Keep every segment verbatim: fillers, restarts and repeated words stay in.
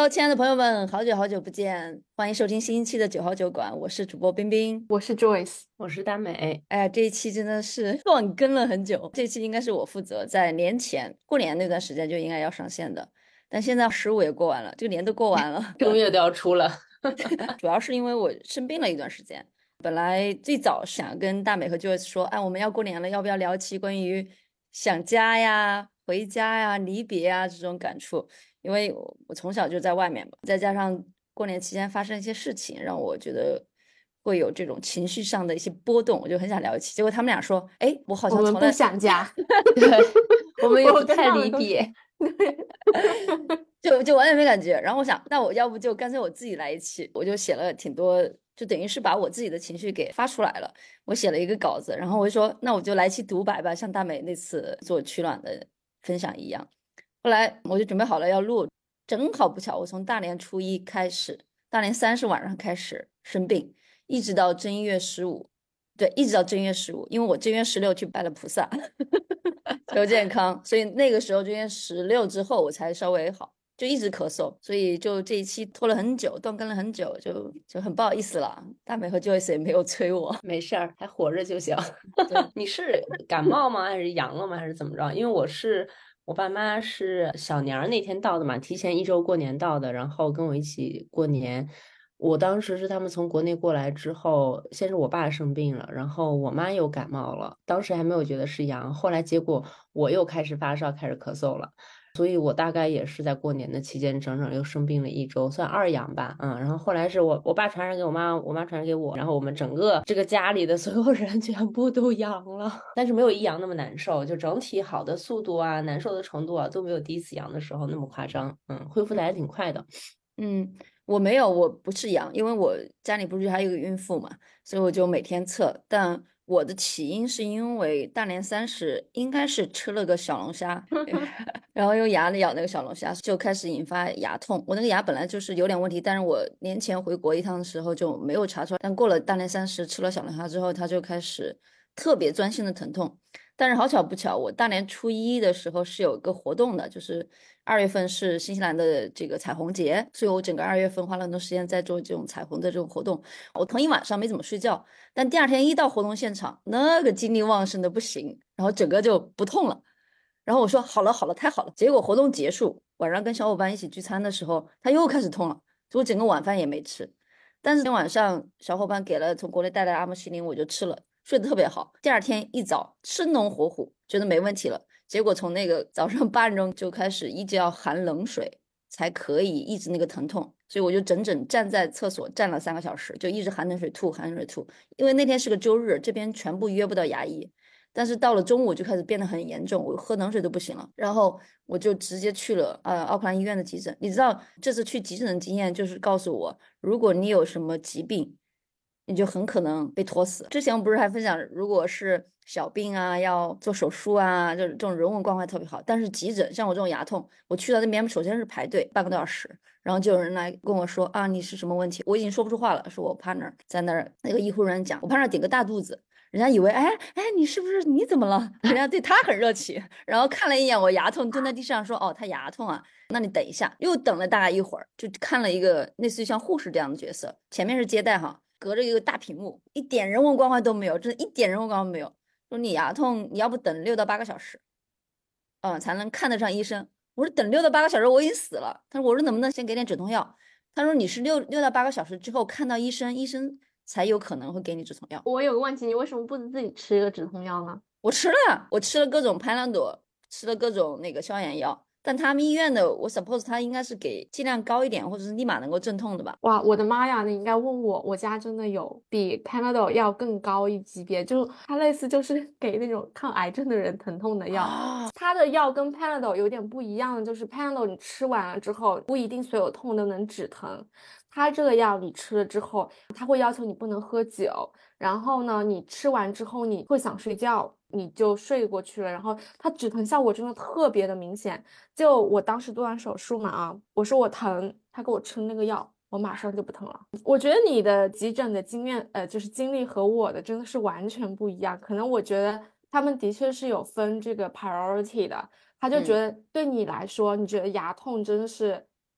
Hello，亲爱的朋友们，好久好久不见，欢迎收听新一期的九号酒馆，我是主播冰冰。 我是 Joyce。 我是大美。 哎呀，这一期真的是断更了很久，这期应该是我负责，在年前过年那段时间就应该要上线的，但现在十五也过完了，这个年都过完了。 正月都要出了。 主要是因为我生病了一段时间，本来最早想跟大美和 Joyce 说，哎，我们要过年了，要不要聊一期关于想家呀、回家呀、离别啊这种感触？因为我我从小就在外面嘛，再加上过年期间发生一些事情，让我觉得会有这种情绪上的一些波动，我就很想聊一期。结果他们俩说，哎，我好我们不像从来想家。 对，我们也不我跟太他们都是离别。 对。 就就完全没感觉。然后我想，那我要不就干脆我自己来一期，我就写了挺多，就等于是把我自己的情绪给发出来了。我写了一个稿子，然后我就说，那我就来一期独白吧，像大美那次做取暖的分享一样。后来我就准备好了要录，正好不巧，我从大年初一开始，大年三十晚上开始生病，一直到正月十五，对，一直到正月十五，因为我正月十六去拜了菩萨，求健康，所以那个时候正月十六之后我才稍微好。就一直咳嗽，所以就这一期拖了很久，断更了很久，就就很不好意思了。大美和 Joyce 也没有催我。 没事儿，还活着就行。 对， 你是感冒吗？还是阳了吗？还是怎么着？因为我是我爸妈是小年儿那天到的嘛，提前一周过年到的，然后跟我一起过年。我当时是他们从国内过来之后，先是我爸生病了，然后我妈又感冒了，当时还没有觉得是阳，后来结果我又开始发烧，开始咳嗽了。所以我大概也是在过年的期间整整又生病了一周，算二阳吧。嗯，然后后来是我我爸传染给我妈，我妈传染给我，然后我们整个这个家里的所有人全部都阳了，但是没有一阳那么难受，就整体好的速度啊，难受的程度啊都没有第一次阳的时候那么夸张。嗯，恢复的还挺快的。 嗯，我没有，我不是阳，因为我家里不是还有一个孕妇嘛，所以我就每天测。但我的起因是因为大年三十应该是吃了个小龙虾，然后用牙里咬那个小龙虾，就开始引发牙痛。我那个牙本来就是有点问题，但是我年前回国一趟的时候就没有查出来。但过了大年三十吃了小龙虾之后，它就开始特别钻心的疼痛。但是好巧不巧，我大年初一的时候是有一个活动的，就是二月份是新西兰的这个彩虹节，所以我整个二月份花了很多时间在做这种彩虹的这种活动。我头一晚上没怎么睡觉，但第二天一到活动现场，那个精力旺盛的不行，然后整个就不痛了。然后我说好了好了，太好了。结果活动结束，晚上跟小伙伴一起聚餐的时候，他又开始痛了，所以我整个晚饭也没吃。但是今天晚上小伙伴给了从国内带来的阿莫西林，我就吃了，睡得特别好。第二天一早生龙活虎，觉得没问题了。结果从那个早上八点钟就开始一直要含冷水才可以抑制那个疼痛，所以我就整整站在厕所站了三个小时，就一直含冷水吐，含冷水吐。因为那天是个周日，这边全部约不到牙医。但是到了中午就开始变得很严重，我喝冷水都不行了，然后我就直接去了呃奥克兰医院的急诊。你知道这次去急诊的经验就是告诉我，如果你有什么疾病，你就很可能被拖死。之前我不是还分享，如果是小病啊，要做手术啊，就是这种人文关怀特别好。但是急诊像我这种牙痛，我去到那边首先是排队半个多小时，然后就有人来跟我说啊，你是什么问题？我已经说不出话了，是我 partner 在那儿，那个医护人员讲，我 partner 顶个大肚子。人家以为，哎哎，你是不是你怎么了？人家对他很热情，然后看了一眼我牙痛，蹲在地上说，哦，他牙痛啊，那你等一下。又等了大概一会儿，就看了一个类似于像护士这样的角色，前面是接待哈，隔着一个大屏幕，一点人文关怀都没有，真的一点人文关怀没有。说你牙痛，你要不等六到八个小时，嗯，才能看得上医生。我说等六到八个小时，我已经死了。他说，我说能不能先给点止痛药？他说你是六六到八个小时之后看到医生，医生才有可能会给你止痛药。 我有个问题，你为什么不自己吃一个止痛药呢？ 我吃了，我吃了各种派兰朵，吃了各种那个消炎药，但他们医院的，我 suppose 他应该是给剂量高一点，或者是立马能够镇痛的吧。 哇，我的妈呀！你应该问我，我家真的有比 Panadol 要更高一级别，就它类似就是给那种抗癌症的人疼痛的药。 啊， 它的药跟 Panadol 有点不一样的，就是 Panadol 你吃完了之后不一定所有痛都能止疼，它这个药你吃了之后，它会要求你不能喝酒，然后呢，你吃完之后你会想睡觉，你就睡过去了，然后它止疼效果真的特别的明显。就我当时做完手术嘛啊，我说我疼，他给我吃那个药，我马上就不疼了。我觉得你的急诊的经验，呃，就是经历和我的真的是完全不一样。可能我觉得他们的确是有分这个 priority 的，他就觉嗯得对你来说，你觉得牙痛真的是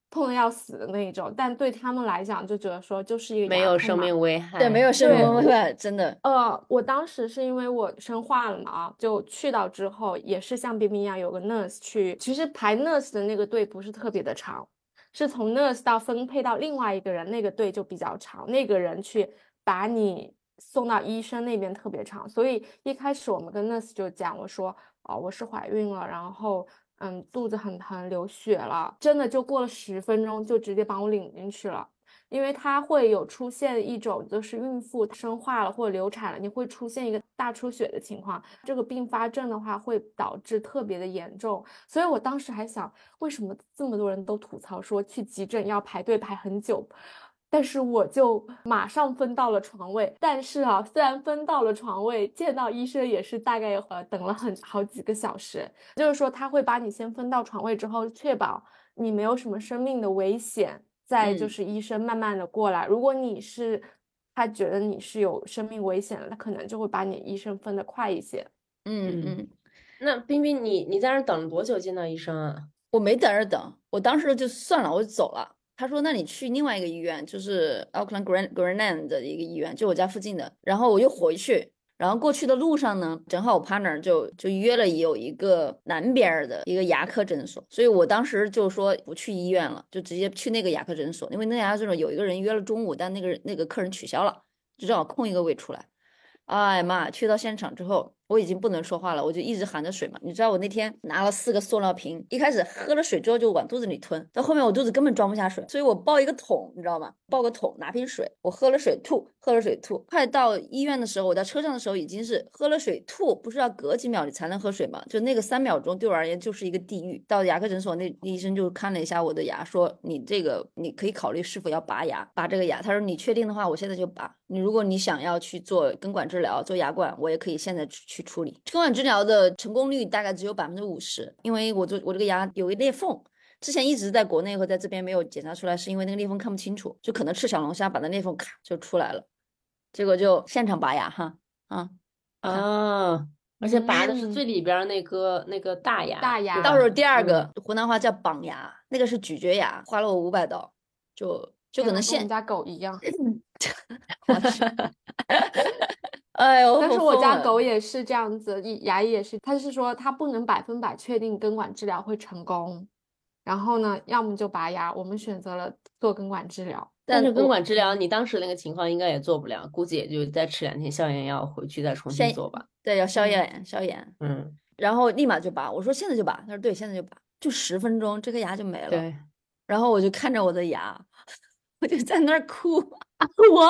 痛的要死的那一种，但对他们来讲就觉得说就是一个没牙痛嘛。 有生命危对，没害。 有生命对危害，真的。 呃，我当时是因为我生化了嘛，啊，就去到之后也是像冰冰一样有个 nurse 去，其实排 nurse 的那个队不是特别的长，是从 nurse 到分配到另外一个人，那个队就比较长，那个人去把你送到医生那边特别长，所以一开始我们跟 nurse 就讲，我说哦我是怀孕了，然后嗯肚子很疼流血了，真的就过了十分钟就直接把我领进去了。因为它会有出现一种就是孕妇生化了或者流产了，你会出现一个大出血的情况，这个并发症的话会导致特别的严重。所以我当时还想，为什么这么多人都吐槽说去急诊要排队排很久，但是我就马上分到了床位。但是啊，虽然分到了床位，见到医生也是大概呃等了很好几个小时。就是说他会把你先分到床位之后，确保你没有什么生命的危险，再就嗯是医生慢慢的过来。如果你是他觉得你是有生命危险的，他可能就会把你医生分得快一些。 嗯嗯， 嗯， 那冰冰你你在那儿等了多久见到医生啊？ 我没在那儿等，我当时就算了，我就走了。他说：“那你去另外一个医院，就是 Auckland Grand Grandland 的一个医院，就我家附近的。”然后我又回去，然后过去的路上呢，正好我 partner 就就约了有一个南边儿的一个牙科诊所，所以我当时就说不去医院了，就直接去那个牙科诊所，因为那个牙科诊所有一个人约了中午，但那个那个客人取消了，就正好空一个位出来。哎妈，去到现场之后，我已经不能说话了，我就一直含着水嘛。你知道我那天拿了四个塑料瓶，一开始喝了水之后就往肚子里吞，到后面我肚子根本装不下水，所以我抱一个桶，你知道吗？抱个桶，拿瓶水，我喝了水吐，喝了水吐。快到医院的时候，我在车上的时候已经是喝了水吐，不是要隔几秒你才能喝水吗？就那个三秒钟对我而言就是一个地狱。到牙科诊所，那医生就看了一下我的牙，说你这个你可以考虑是否要拔牙，拔这个牙。他说你确定的话，我现在就拔。你如果你想要去做根管治疗，做牙冠，我也可以现在去处理。根管治疗的成功率大概只有百分之五十，因为我做我这个牙有一裂缝。之前一直在国内和在这边没有检查出来，是因为那个裂缝看不清楚，就可能吃小龙虾把那裂缝咔就出来了，结果就现场拔牙哈啊， 啊，而且拔的是嗯最里边儿那个那个大牙， 大牙对吧？ 到时候第二个嗯湖南话叫绑牙，那个是咀嚼牙，花了我五百刀，就就可能现天呐跟我们家狗一样。 我去，哎呦， 但是我家疯了狗也是这样子，一牙医也是，他是说他不能百分百确定根管治疗会成功，然后呢，要么就拔牙，我们选择了做根管治疗。 但是根我管治疗，你当时那个情况应该也做不了，估计也就再吃两天消炎药，回去再重新先做吧。 对要消嗯炎消炎， 嗯， 然后立马就拔，我说现在就拔，他说对，现在就拔，就十分钟这颗牙就没了。 对， 然后我就看着我的牙，我就在那儿哭， 我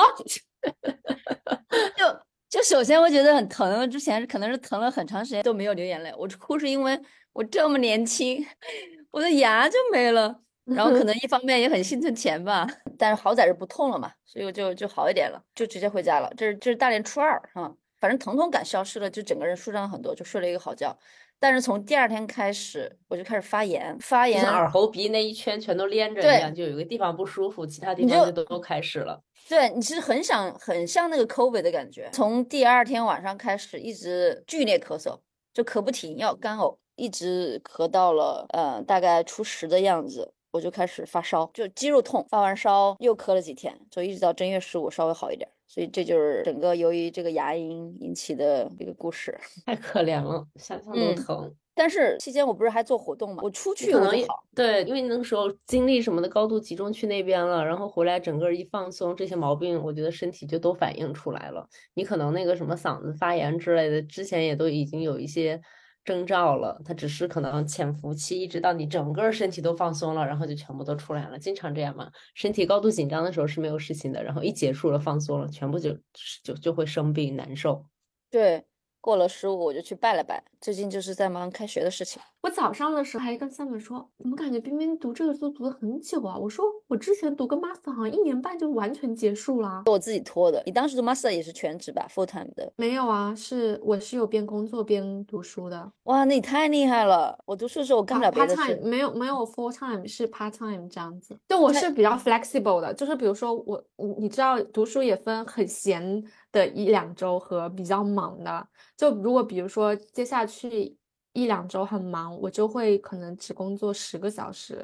就就首先我觉得很疼，之前可能是疼了很长时间都没有流眼泪，我哭是因为我这么年轻，我的牙就没了，然后可能一方面也很心疼钱吧，但是好歹是不痛了嘛，所以我就就好一点了，就直接回家了。这是这是大年初二哈，反正疼痛感消失了，就整个人舒畅很多，就睡了一个好觉。但是从第二天开始，我就开始发炎，发炎就像耳喉鼻那一圈全都连着一样，就有一个地方不舒服，其他地你就方就都开始了。 对，你是很想很像那个 COVID 的感觉，从第二天晚上开始一直剧烈咳嗽，就咳不停，要干呕，一直咳到了呃大概初十的样子，我就开始发烧，就肌肉痛，发完烧又咳了几天，所以一直到正月十五稍微好一点。所以这就是整个由于这个牙龈引起的一个故事。 太可怜了，想想都嗯疼。 但是期间我不是还做活动吗？我出去可能也我就好。 对，因为那个时候精力什么的高度集中去那边了，然后回来整个一放松，这些毛病我觉得身体就都反映出来了。你可能那个什么嗓子发炎之类的，之前也都已经有一些征兆了，它只是可能潜伏期，一直到你整个身体都放松了，然后就全部都出来了。经常这样嘛，身体高度紧张的时候是没有事情的，然后一结束了放松了，全部就就就会生病难受。 对，过了十五我就去拜了拜，最近就是在忙开学的事情。 我早上的时候还跟 Simon 说，怎么感觉冰冰读这个书读了很久啊？我说我之前读个 master 好像一年半就完全结束了。 我自己拖的。你当时的 master 也是全职吧，full time 的？ 没有啊，是我是有边工作边读书的。 哇，那你太厉害了！我读书的时候我干不了别 part 的 time 事。 没有没有 full time 是 part time 这样子。就我是比较 flexible 的，就是比如说我你你知道读书也分很闲的一两周和比较忙的。就如果比如说接下去一两周很忙，我就会可能只工作十个小时，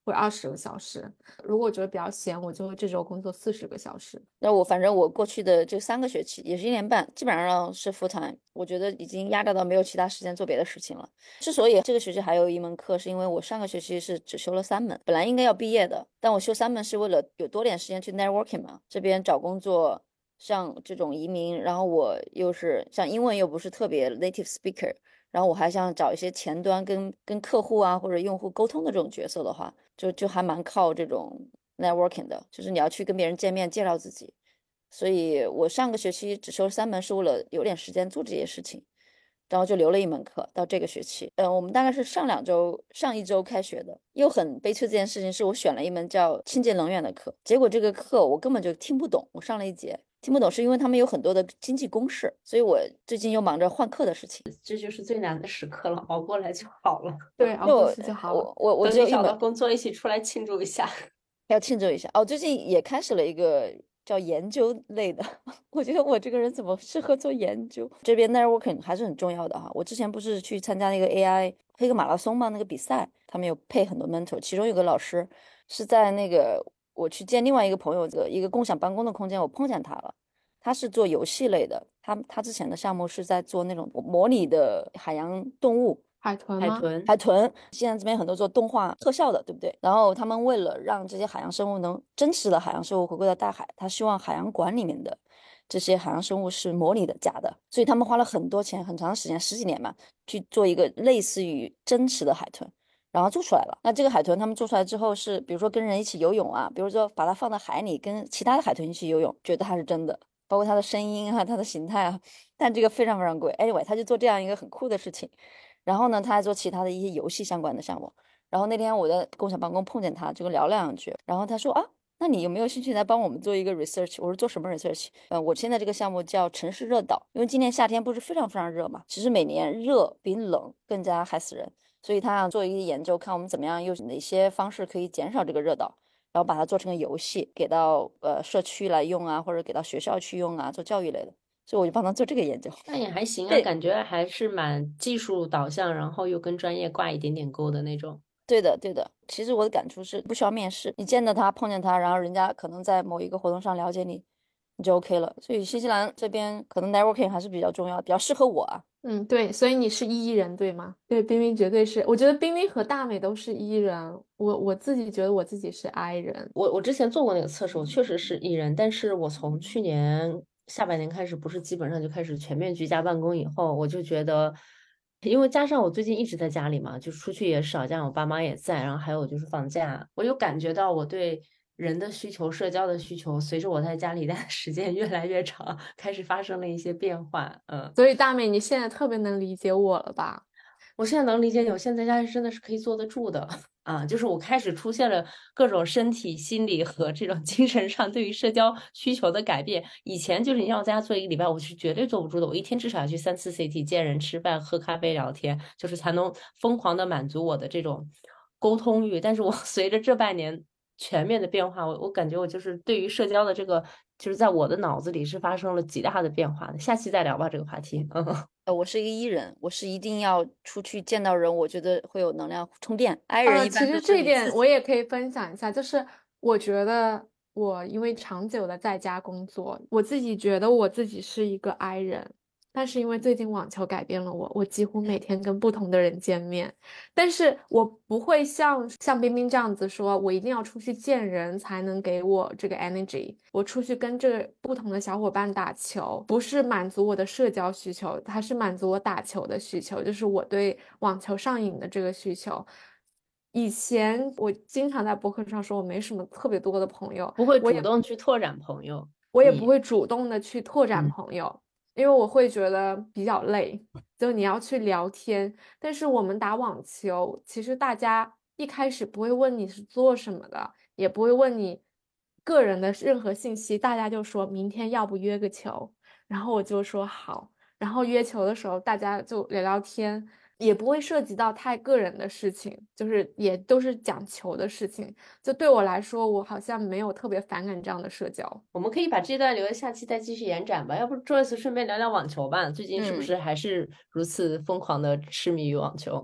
或者二十个小时。如果我觉得比较闲，我就会这周工作四十个小时。 那我反正我过去的这三个学期也是一年半，基本上是 full time，我觉得已经压榨到没有其他时间做别的事情了。之所以这个学期还有一门课，是因为我上个学期是只修了三门，本来应该要毕业的，但我修三门是为了有多点时间去 networking 嘛，这边找工作。像这种移民，然后我又是像英文又不是特别 native speaker，然后我还想找一些前端跟跟客户啊或者用户沟通的这种角色的话，就就还蛮靠这种 networking 的，就是你要去跟别人见面介绍自己。所以我上个学期只修了三门，是为了有点时间做这些事情，然后就留了一门课到这个学期。嗯，我们大概是上两周，上一周开学的。又很悲催这件事情是我选了一门叫清洁能源的课，结果这个课我根本就听不懂，我上了一节。听不懂是因为他们有很多的经济公式，所以我最近又忙着换课的事情。 这就是最难的时刻了，熬过来就好了。 对，熬过去就好了。 我我我等你找到工作，一起出来庆祝一下。 要庆祝一下哦！最近也开始了一个叫研究类的，我觉得我这个人怎么适合做研究？这边 networking 还是很重要的哈。我之前不是去参加那个 A I 黑个马拉松嘛，那个比赛，他们有配很多 mentor，其中有个老师是在那个我去见另外一个朋友的一个共享办公的空间，我碰见他了。他是做游戏类的，他他之前的项目是在做那种模拟的海洋动物。 海豚吗？海豚， 海豚。现在这边很多做动画特效的，对不对？然后他们为了让这些海洋生物能真实的海洋生物回归到大海，他希望海洋馆里面的这些海洋生物是模拟的假的，所以他们花了很多钱，很长时间，十几年嘛，去做一个类似于真实的海豚，然后做出来了。那这个海豚他们做出来之后是，比如说跟人一起游泳啊，比如说把它放到海里跟其他的海豚一起游泳，觉得它是真的，包括它的声音啊，它的形态啊，但这个非常非常贵。Anyway， 他就做这样一个很酷的事情。然后呢，他还做其他的一些游戏相关的项目。然后那天我在共享办公碰见他，就聊两句。然后他说啊，那你有没有兴趣来帮我们做一个 research？ 我说做什么 research？ 呃，我现在这个项目叫城市热岛，因为今年夏天不是非常非常热嘛，其实每年热比冷更加害死人，所以他想做一个研究，看我们怎么样用哪些方式可以减少这个热岛，然后把它做成个游戏，给到呃社区来用啊，或者给到学校去用啊，做教育类的。所以我就帮他做这个研究。 那也还行啊，感觉还是蛮技术导向，然后又跟专业挂一点点钩的那种。 对的对的，其实我的感触是不需要面试，你见到他碰见他，然后人家可能在某一个活动上了解你，你就 OK 了。所以新西兰这边可能 networking 还是比较重要，比较适合我啊。 嗯，对，所以你是 E 人对吗？对，冰冰绝对是，我觉得冰冰和大美都是 E 人，我我自己觉得我自己是 I 人。 我我之前做过那个测试，我确实是 E 人，但是我从去年下半年开始，不是基本上就开始全面居家办公以后，我就觉得，因为加上我最近一直在家里嘛，就出去也少，加上我爸妈也在，然后还有就是放假，我就感觉到我对人的需求、社交的需求，随着我在家里待的时间越来越长，开始发生了一些变化。嗯， 所以大美，你现在特别能理解我了吧？ 我现在能理解你，我现在在家里真的是可以坐得住的啊！就是我开始出现了各种身体、心理和这种精神上对于社交需求的改变。以前就是你让我在家做一个礼拜，我是绝对坐不住的。我一天至少要去三次 C T 见人、吃饭、喝咖啡、聊天，就是才能疯狂的满足我的这种沟通欲。但是我随着这半年全面的变化，我我感觉我就是对于社交的这个，就是在我的脑子里是发生了极大的变化的。下期再聊吧，这个话题。嗯。 呃，我是一个 E 人，我是一定要出去见到人，我觉得会有能量充电。I 人一般呃，其实这一点我也可以分享一下，就是我觉得我因为长久的在家工作，我自己觉得我自己是一个 I 人。但是因为最近网球改变了我，我几乎每天跟不同的人见面，但是我不会像像冰冰这样子说，我一定要出去见人才能给我这个 energy。我出去跟这个不同的小伙伴打球，不是满足我的社交需求，它是满足我打球的需求，就是我对网球上瘾的这个需求。以前我经常在博客上说我没什么特别多的朋友， 不会主动去拓展朋友， 我也不会主动的去拓展嗯朋友。因为我会觉得比较累，就你要去聊天。但是我们打网球，其实大家一开始不会问你是做什么的，也不会问你个人的任何信息，大家就说明天要不约个球，然后我就说好，然后约球的时候大家就聊聊天，也不会涉及到太个人的事情，就是也都是讲球的事情。就对我来说，我好像没有特别反感这样的社交。 我们可以把这段留在下期再继续延展吧。要不 Joyce 顺便聊聊网球吧？最近是不是还是如此疯狂的痴迷于网球？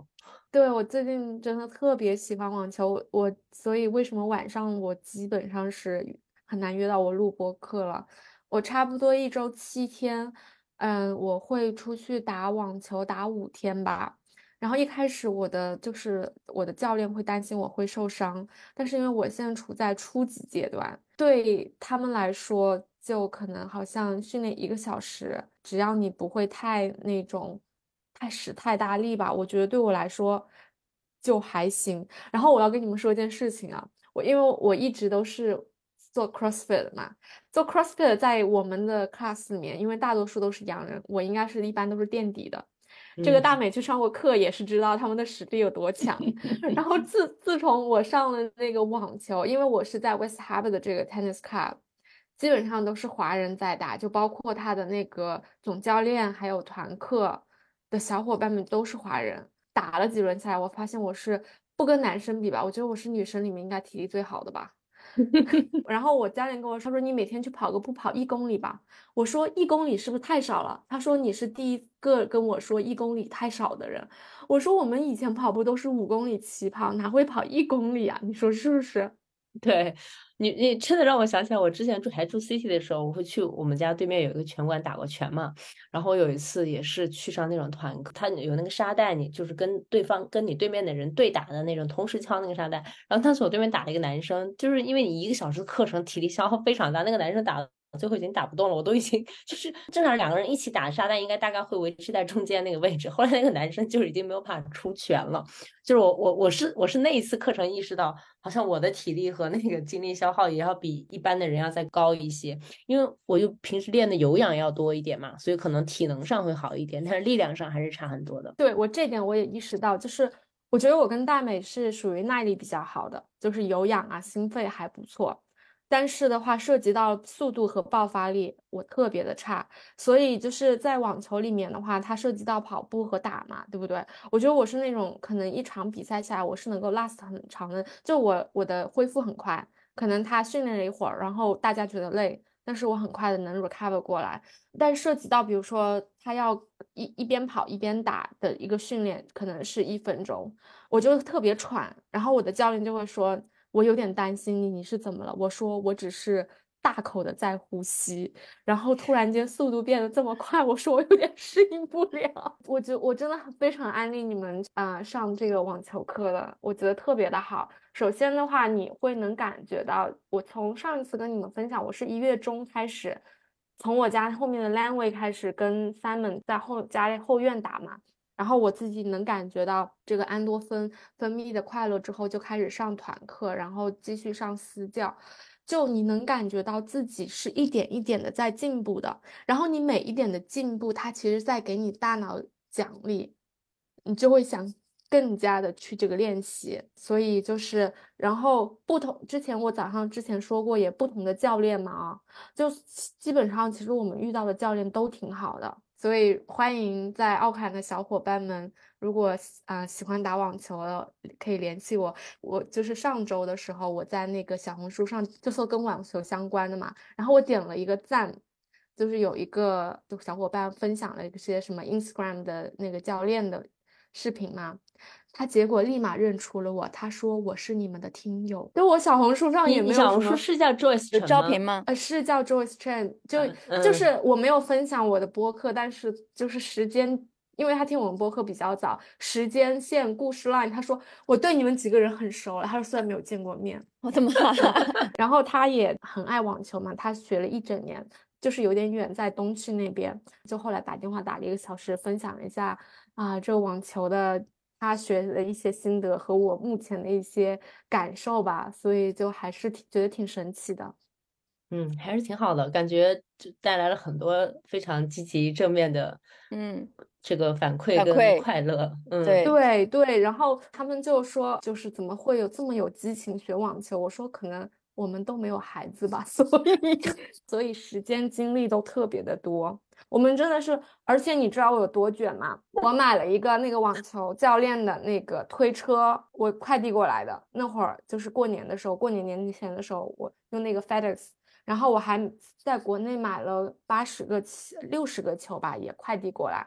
对，我最近真的特别喜欢网球，我我所以为什么晚上我基本上是很难约到我录播课了。我差不多一周七天，嗯，我会出去打网球，打五天吧。然后一开始我的就是我的教练会担心我会受伤，但是因为我现在处在初级阶段，对他们来说就可能好像训练一个小时，只要你不会太那种太使太大力吧，我觉得对我来说就还行。然后我要跟你们说一件事情啊，我因为我一直都是做 CrossFit 的嘛，做 CrossFit 在我们的 class 里面，因为大多数都是洋人，我应该是一般都是垫底的。这个大嗯。 美去上过课，也是知道他们的实力有多强。然后自自从我上了那个网球，因为我是在 West Harbour 的这个 tennis club，基本上都是华人在打，就包括他的那个总教练还有团课的小伙伴们都是华人。打了几轮下来，我发现我是不跟男生比吧，我觉得我是女生里面应该体力最好的吧。然后我教练跟我说，他说你每天去跑个步，跑一公里吧。我说一公里是不是太少了？他说你是第一个跟我说一公里太少的人。我说我们以前跑步都是五公里起跑，哪会跑一公里啊？你说是不是？ 对你，你真的让我想起来，我之前住还住 city 的时候，我会去我们家对面有一个拳馆打过拳嘛。然后我有一次也是去上那种团课，他有那个沙袋，你就是跟对方跟你对面的人对打的那种，同时敲那个沙袋。然后当时我对面打了一个男生，就是因为你一个小时的课程，体力消耗非常大，那个男生打最后已经打不动了，我都已经就是正常两个人一起打沙袋，应该大概会维持在中间那个位置。后来那个男生就已经没有办法出拳了。就是我我我是我是那一次课程意识到，好像我的体力和那个精力消耗也要比一般的人要再高一些，因为我就平时练的有氧要多一点嘛，所以可能体能上会好一点，但是力量上还是差很多的。 对，我这点我也意识到，就是我觉得我跟大美是属于耐力比较好的，就是有氧啊，心肺还不错。但是的话，涉及到速度和爆发力，我特别的差。所以就是在网球里面的话，它涉及到跑步和打嘛，对不对？我觉得我是那种可能一场比赛下来，我是能够 last 很长的，就我我的恢复很快。可能他训练了一会儿，然后大家觉得累，但是我很快的能 recover 过来。但涉及到比如说他要一一边跑一边打的一个训练，可能是一分钟，我就特别喘，然后我的教练就会说，我有点担心你，你是怎么了？我说我只是大口的在呼吸，然后突然间速度变得这么快，我说我有点适应不了。我觉我真的很非常安利你们啊、呃上这个网球课的，我觉得特别的好。首先的话，你会能感觉到，我从上一次跟你们分享，我是一月中开始，从我家后面的 Lanway 开始跟 Simon 在后家后院打嘛，然后我自己能感觉到这个安多芬分泌的快乐之后，就开始上团课，然后继续上私教，就你能感觉到自己是一点一点的在进步的，然后你每一点的进步，它其实在给你大脑奖励，你就会想更加的去这个练习，所以就是，然后不同，之前我早上之前说过，也不同的教练嘛啊，就基本上其实我们遇到的教练都挺好的，所以欢迎在奥克兰的小伙伴们，如果啊、呃喜欢打网球的，可以联系我。我就是上周的时候，我在那个小红书上就搜跟网球相关的嘛，然后我点了一个赞，就是有一个就小伙伴分享了一些什么 Instagram 的那个教练的视频嘛，他结果立马认出了我，他说我是你们的听友，就我小红书上也你你小红书没有什么。 是叫 Joyce 有陈吗？ 招屏吗？ 呃，是叫 Joyce Chen，就嗯嗯。 就是我没有分享我的播客，但是就是时间，因为他听我们播客比较早，时间线故事 line，他说我对你们几个人很熟了，他说虽然没有见过面， 我的妈！ 然后他也很爱网球嘛，他学了一整年，就是有点远，在东区那边，就后来打电话打了一个小时，分享了一下啊、这个网球的他学的一些心得和我目前的一些感受吧，所以就还是挺觉得挺神奇的。 嗯，还是挺好的，感觉就带来了很多非常积极正面的嗯， 这个反馈跟反馈， 快乐。嗯。 对， 对对，然后他们就说，就是怎么会有这么有激情学网球？我说可能我们都没有孩子吧，所以所以时间精力都特别的多。我们真的是，而且你知道我有多卷吗？我买了一个那个网球教练的那个推车，我快递过来的。那会儿就是过年的时候，过年年前的时候，我用那个 FedEx，然后我还在国内买了八十个球，六十个球吧，也快递过来。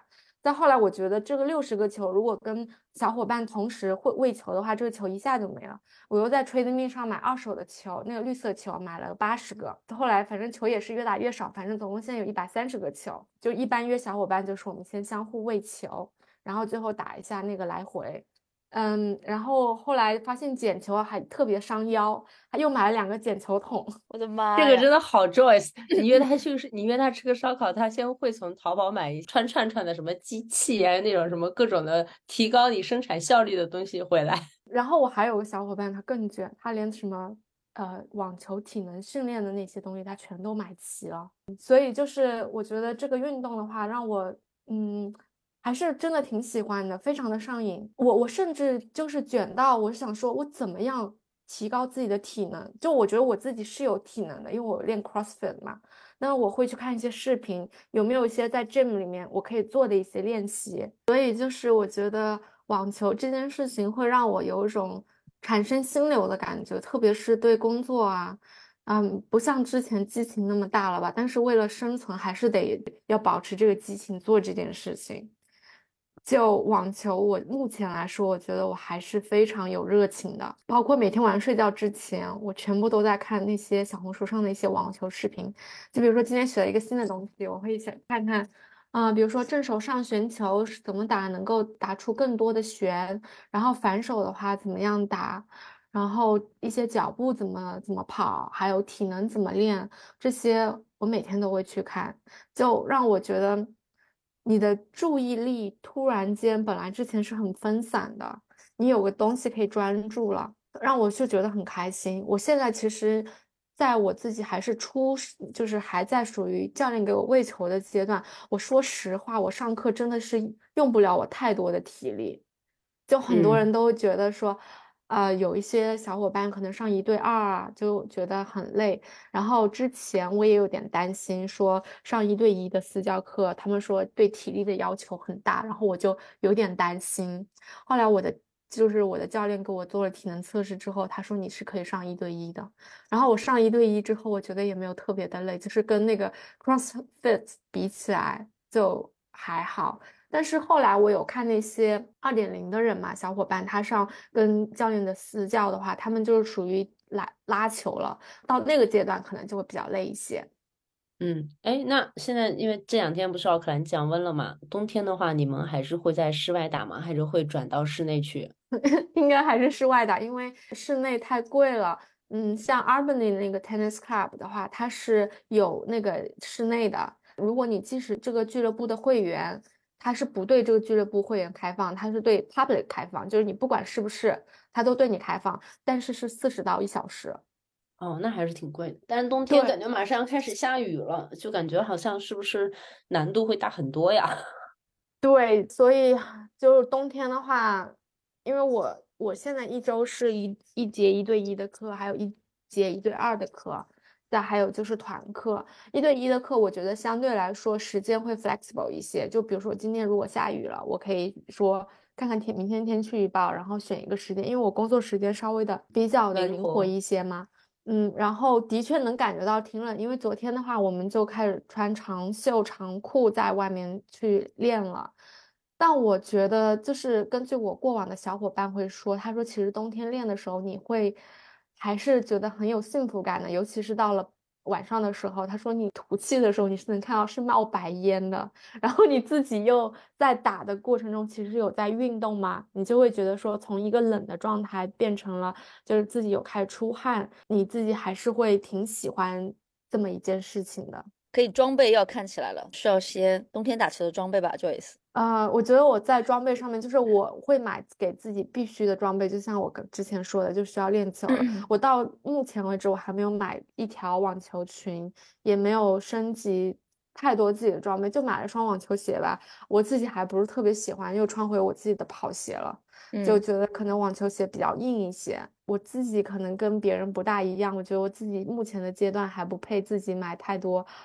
再后来我觉得这个六十个球如果跟小伙伴同时会喂球的话，这个球一下就没了。我又在 TradeMe 上买二手的球，那个绿色球买了八十个，后来反正球也是越打越少，反正总共现在有一百三十个球。就一般约小伙伴就是我们先相互喂球，然后最后打一下那个来回。嗯，然后后来发现捡球还特别伤腰，还又买了两个捡球桶。 我的妈这个呀！ 真的好 Joyce，你约他去，你约他吃个烧烤，他先会从淘宝买一串串串的什么机器呀，那种什么各种的提高你生产效率的东西回来。 然后我还有个小伙伴，他更卷，他连什么呃网球体能训练的那些东西，他全都买齐了。所以就是我觉得这个运动的话，让我嗯还是真的挺喜欢的，非常的上瘾。我我甚至就是卷到我想说，我怎么样提高自己的体能？就我觉得我自己是有体能的，因为我练 CrossFit 嘛。那我会去看一些视频，有没有一些在 gym 里面我可以做的一些练习。所以就是我觉得网球这件事情会让我有一种产生心流的感觉，特别是对工作啊。嗯，不像之前激情那么大了吧，但是为了生存，还是得要保持这个激情做这件事情。就网球，我目前来说，我觉得我还是非常有热情的。包括每天晚上睡觉之前，我全部都在看那些小红书上的一些网球视频。就比如说今天学了一个新的东西，我会想看看，啊、比如说正手上旋球是怎么打能够打出更多的旋，然后反手的话怎么样打，然后一些脚步怎么怎么跑，还有体能怎么练，这些我每天都会去看，就让我觉得你的注意力突然间本来之前是很分散的，你有个东西可以专注了，让我就觉得很开心。我现在其实。在我自己还是初，就是还在属于教练给我喂球的阶段。我说实话，我上课真的是用不了我太多的体力。就很多人嗯， 都觉得说，呃，有一些小伙伴可能上一对二啊，就觉得很累。然后之前我也有点担心，说上一对一的私教课，他们说对体力的要求很大，然后我就有点担心。后来我的就是我的教练给我做了体能测试之后，他说你是可以上一对一的。然后我上一对一之后，我觉得也没有特别的累，就是跟那个 CrossFit 比起来就还好。但是后来我有看那些二点零的人嘛，小伙伴他上跟教练的私教的话，他们就是属于拉拉球了，到那个阶段可能就会比较累一些。 嗯，哎，那现在因为这两天不是奥克兰降温了嘛，冬天的话，你们还是会在室外打吗？还是会转到室内去？ 应该还是室外的，因为室内太贵了。嗯，像 Albany 那个 Tennis Club 的话，它是有那个室内的。如果你即使这个俱乐部的会员，它是不对这个俱乐部会员开放，它是对 public 开放，就是你不管是不是，它都对你开放，但是是四十刀一小时。 哦，那还是挺贵的。但是冬天对， 感觉马上要开始下雨了，就感觉好像是不是难度会大很多呀？ 对，所以就是冬天的话，因为我我现在一周是一一节一对一的课，还有一节一对二的课，再还有就是团课。一对一的课，我觉得相对来说时间会 flexible 一些。就比如说今天如果下雨了，我可以说看看天明天天气预报，然后选一个时间，因为我工作时间稍微的比较的灵活灵活。 一些嘛。嗯，然后的确能感觉到挺冷，因为昨天的话，我们就开始穿长袖长裤在外面去练了。但我觉得，就是根据我过往的小伙伴会说，他说其实冬天练的时候，你会还是觉得很有幸福感的，尤其是到了晚上的时候，他说你吐气的时候，你是能看到是冒白烟的，然后你自己又在打的过程中，其实有在运动嘛，你就会觉得说，从一个冷的状态变成了就是自己有开始出汗，你自己还是会挺喜欢这么一件事情的。 可以装备要看起来了，需要些冬天打球的装备吧，Joyce。 呃，我觉得我在装备上面，就是我会买给自己必须的装备，就像我跟之前说的，就需要练球了。我到目前为止，我还没有买一条网球裙，也没有升级太多自己的装备，就买了双网球鞋吧。我自己还不是特别喜欢，又穿回我自己的跑鞋了，就嗯， 觉得可能网球鞋比较硬一些。我自己可能跟别人不大一样，我觉得我自己目前的阶段还不配自己买太多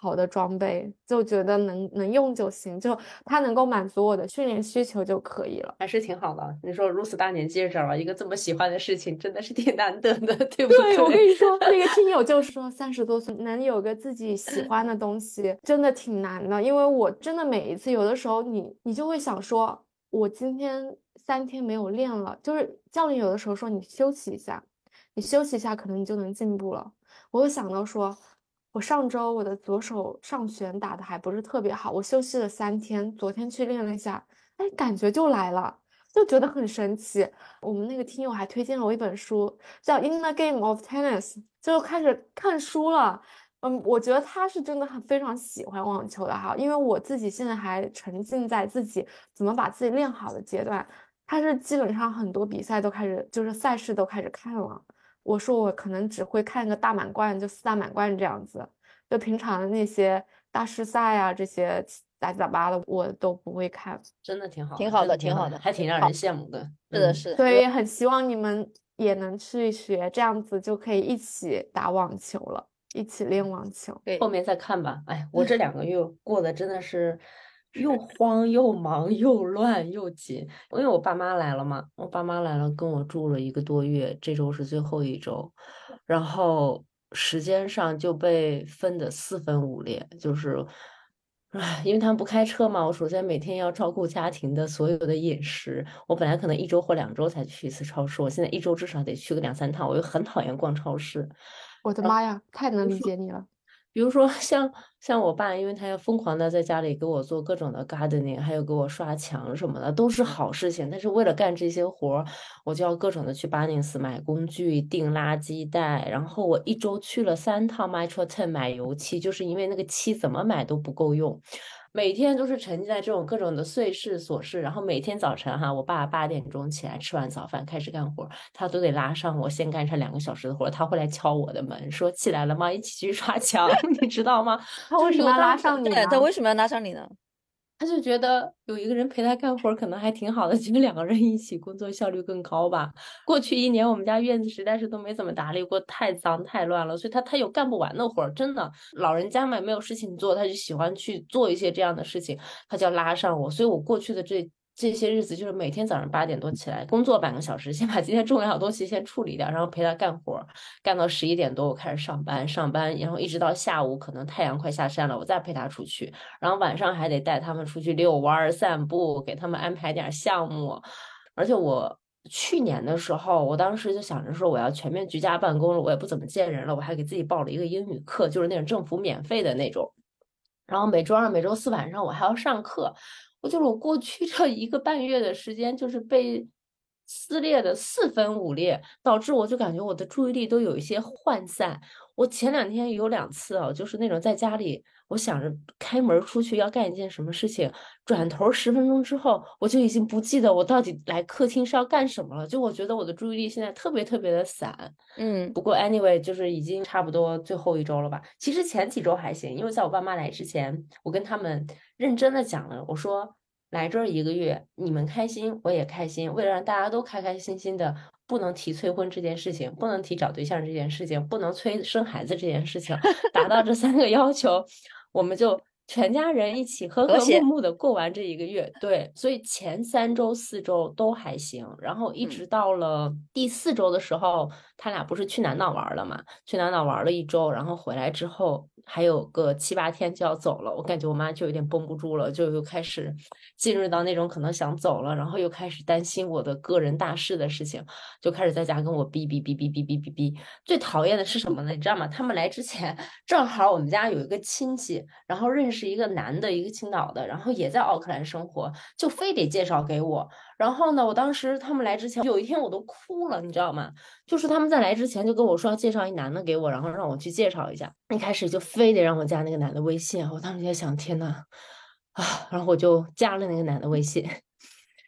好的装备，就觉得能能用就行，就它能够满足我的训练需求就可以了。 还是挺好的。你说如此大年纪找了一个这么喜欢的事情，真的是挺难得的，对不对，我跟对？ 你说，那个听友就说，三十多岁能有个自己喜欢的东西，真的挺难的。因为我真的每一次，有的时候你你就会想说，我今天三天没有练了，就是教练有的时候说你休息一下，你休息一下，可能你就能进步了。我有想到说，我上周我的左手上旋打的还不是特别好，我休息了三天，昨天去练了一下，哎，感觉就来了，就觉得很神奇。我们那个听友还推荐了我一本书，叫《In the Game of Tennis》，就开始看书了。嗯，我觉得他是真的很非常喜欢网球的哈，因为我自己现在还沉浸在自己怎么把自己练好的阶段，他是基本上很多比赛都开始，就是赛事都开始看了。我说我可能只会看个大满贯，就四大满贯这样子，就平常的那些大师赛啊这些杂七杂八的我都不会看。 真的挺好的， 挺好的， 真的挺好的， 挺好的， 还挺让人羡慕的。 是的， 嗯， 是的， 所以也很希望你们也能去学，这样子就可以一起打网球了，一起练网球。 对， 后面再看吧。哎，我这两个月过得真的是又慌又忙又乱又紧，因为我爸妈来了嘛，我爸妈来了跟我住了一个多月，这周是最后一周，然后时间上就被分得四分五裂，就是。唉，因为他们不开车嘛，我首先每天要照顾家庭的所有的饮食。我本来可能一周或两周才去一次超市，我现在一周至少得去个两三趟。我又很讨厌逛超市， 我的妈呀，太能理解你了。 比如说像像我爸，因为他要疯狂的在家里给我做各种的 gardening，还有给我刷墙什么的，都是好事情。但是为了干这些活儿，我就要各种的去 Bunnings 买工具、订垃圾袋，然后我一周去了三趟 Metro Ten 买油漆，就是因为那个漆怎么买都不够用。每天都是沉浸在这种各种的碎事琐事，然后每天早晨哈，我爸八点钟起来吃完早饭开始干活，他都得拉上我先干上两个小时的活，他会来敲我的门说起来了吗？一起去刷墙，你知道吗？ 他就是为什么要拉有当时上你对，他呢？ 为什么要拉上你呢？ 他就觉得有一个人陪他干活儿可能还挺好的，就两个人一起工作效率更高吧。过去一年我们家院子实在是都没怎么打理过，太脏太乱了，所以他他有干不完的活儿，真的。老人家嘛，没有事情做，他就喜欢去做一些这样的事情，他就要拉上我。所以我过去的这这些日子就是每天早上八点多起来工作半个小时，先把今天重要的东西先处理掉，然后陪他干活儿，干到十一点多我开始上班，上班然后一直到下午，可能太阳快下山了，我再陪他出去。然后晚上还得带他们出去遛弯儿、散步，给他们安排点项目。而且我去年的时候，我当时就想着说我要全面居家办公了，我也不怎么见人了，我还给自己报了一个英语课，就是那种政府免费的那种。然后每周二、每周四晚上我还要上课，我就是我过去这一个半月的时间，就是被撕裂的四分五裂，导致我就感觉我的注意力都有一些涣散。我前两天有两次啊，就是那种在家里，我想着开门出去要干一件什么事情，转头十分钟之后，我就已经不记得我到底来客厅是要干什么了。就我觉得我的注意力现在特别特别的散。 嗯， 不过 anyway，就是已经差不多最后一周了吧。其实前几周还行，因为在我爸妈来之前，我跟他们认真的讲了，我说来这儿一个月，你们开心，我也开心。为了让大家都开开心心的，不能提催婚这件事情，不能提找对象这件事情，不能催生孩子这件事情，达到这三个要求，我们就全家人一起和和睦和谐， 睦的过完这一个月。对，所以前三周、四周都还行，然后一嗯， 直到了第四周的时候，他俩不是去南岛玩了嘛？去南岛玩了一周，然后回来之后还有个七八天就要走了，我感觉我妈就有点绷不住了，就又开始进入到那种可能想走了，然后又开始担心我的个人大事的事情，就开始在家跟我哔哔哔哔哔哔哔哔。最讨厌的是什么呢？你知道吗？他们来之前，正好我们家有一个亲戚，然后认识一个男的，一个青岛的，然后也在奥克兰生活，就非得介绍给我。然后呢，我当时他们来之前，有一天我都哭了，你知道吗？就是他们在来之前就跟我说要介绍一男的给我，然后让我去介绍一下。一开始就非得让我加那个男的微信，我当时在想，天呐，啊，然后我就加了那个男的微信。